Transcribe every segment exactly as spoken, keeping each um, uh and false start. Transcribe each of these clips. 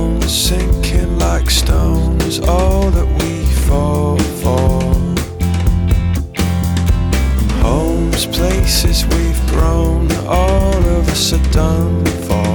Bones sinking like stones, all that we fall for. Homes, places we've grown, all of us are done for.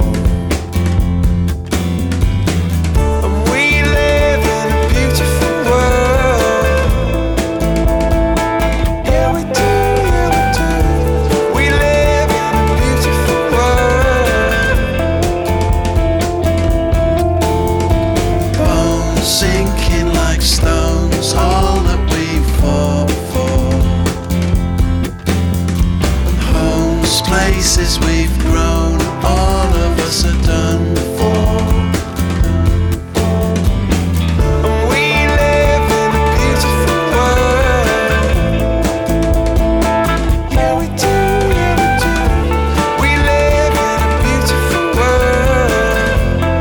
Sinking like stones, all that we fall for. And homes, places we've grown, all of us are done for. And we live in a beautiful world. Yeah, we do, yeah, we do. We live in a beautiful world.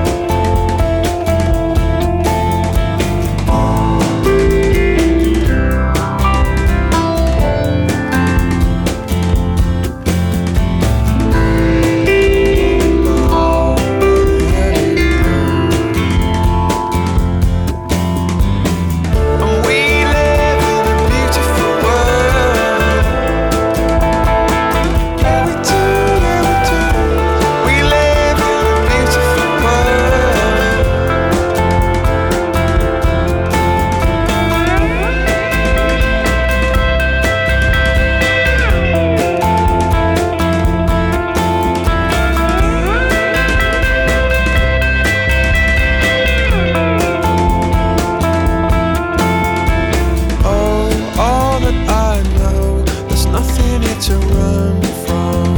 To run from,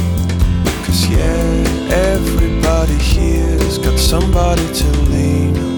'cause yeah, everybody here's got somebody to lean on.